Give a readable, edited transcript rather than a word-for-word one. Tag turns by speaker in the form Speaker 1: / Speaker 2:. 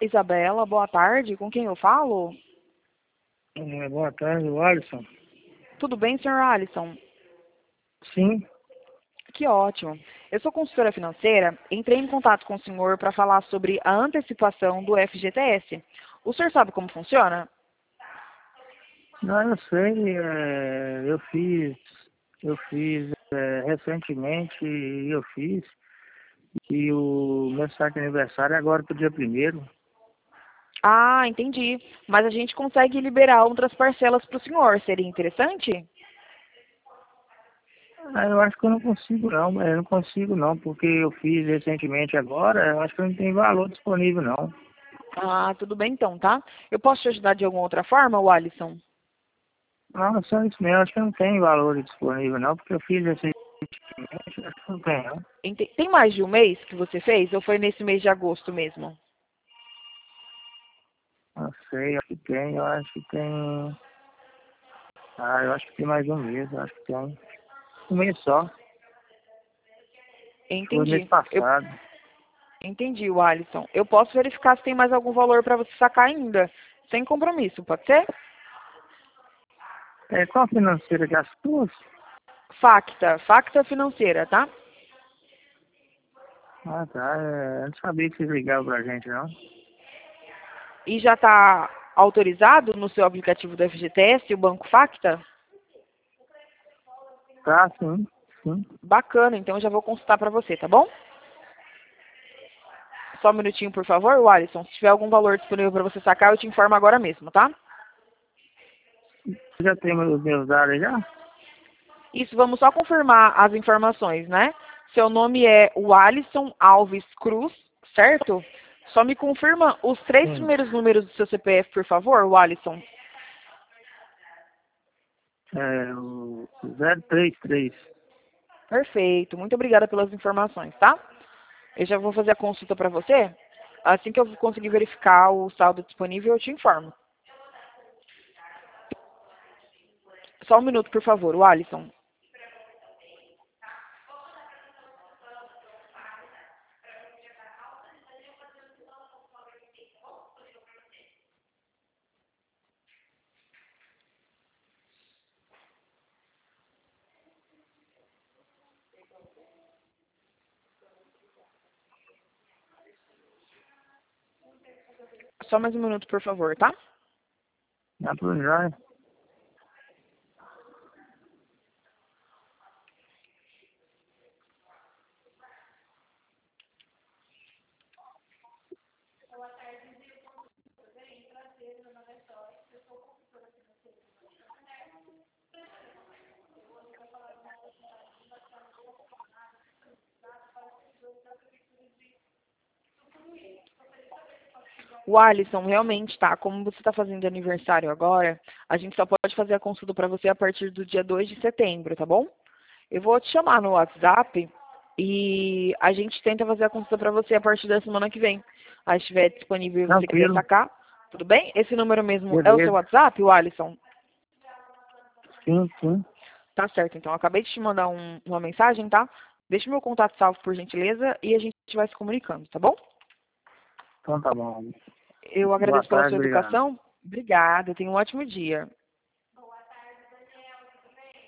Speaker 1: Isabela, boa tarde. Com quem eu falo?
Speaker 2: Boa tarde, Alisson.
Speaker 1: Tudo bem, senhor Alisson?
Speaker 2: Sim,
Speaker 1: Que ótimo. Eu sou consultora financeira. Entrei em contato com o senhor para falar sobre a antecipação do FGTS. O senhor sabe como funciona?
Speaker 2: não, eu sei, eu fiz recentemente e eu fiz, e o meu saque de aniversário é agora pro dia 1º.
Speaker 1: Ah, entendi. Mas a gente consegue liberar outras parcelas para o senhor. Seria interessante?
Speaker 2: Eu acho que eu não consigo não, eu não consigo não, porque eu fiz recentemente agora, eu acho que não tem valor disponível não.
Speaker 1: Ah, tudo bem então, tá? Eu posso te ajudar de alguma outra forma, o Alisson?
Speaker 2: Não, só isso mesmo, acho que não tem valor disponível não, porque eu fiz recentemente, acho que não tem não.
Speaker 1: Tem mais de um mês que você fez ou foi nesse mês de agosto mesmo?
Speaker 2: Não sei, acho que tem, eu acho que tem. Eu acho que tem mais um mês, eu acho que tem. Um mês só. Foi mês
Speaker 1: Entendi.
Speaker 2: passado.
Speaker 1: Entendi, o Alisson. Eu posso verificar se tem mais algum valor para você sacar ainda, sem compromisso, pode ser?
Speaker 2: Qual financeira que é as suas?
Speaker 1: Facta financeira, tá?
Speaker 2: Tá. Eu não sabia que vocês ligavam pra gente, não.
Speaker 1: E já está autorizado no seu aplicativo do FGTS, o Banco Facta?
Speaker 2: Tá, sim, sim.
Speaker 1: Bacana, então eu já vou consultar para você, tá bom? Só um minutinho, por favor, o Alisson. Se tiver algum valor disponível para você sacar, eu te informo agora mesmo, tá?
Speaker 2: Você já tem os meus dados já?
Speaker 1: Isso, vamos só confirmar as informações, né? Seu nome é o Alisson Alves Cruz, certo? Só me confirma os três
Speaker 2: Sim.
Speaker 1: primeiros números do seu CPF, por favor, o Alisson.
Speaker 2: O 033.
Speaker 1: Perfeito. Muito obrigada pelas informações, tá? Eu já vou fazer a consulta para você. Assim que eu conseguir verificar o saldo disponível, eu te informo. Só um minuto, por favor, o Alisson. Só mais um minuto, por favor, tá?
Speaker 2: Não, tudo já.
Speaker 1: O Alisson, realmente, tá? Como você está fazendo aniversário agora, a gente só pode fazer a consulta para você a partir do dia 2 de setembro, tá bom? Eu vou te chamar no WhatsApp e a gente tenta fazer a consulta para você a partir da semana que vem. Aí, se estiver disponível e você quiser
Speaker 2: Tranquilo.
Speaker 1: sacar, tudo bem? Esse número mesmo é o seu
Speaker 2: Beleza.
Speaker 1: WhatsApp, o Alisson?
Speaker 2: Sim, sim.
Speaker 1: Tá certo, então. Eu acabei de te mandar uma mensagem, tá? Deixa o meu contato salvo, por gentileza, e a gente vai se comunicando, tá bom?
Speaker 2: Então tá bom.
Speaker 1: Eu
Speaker 2: Boa
Speaker 1: agradeço pela
Speaker 2: tarde,
Speaker 1: sua
Speaker 2: obrigado.
Speaker 1: educação. Obrigada, tenha um ótimo dia.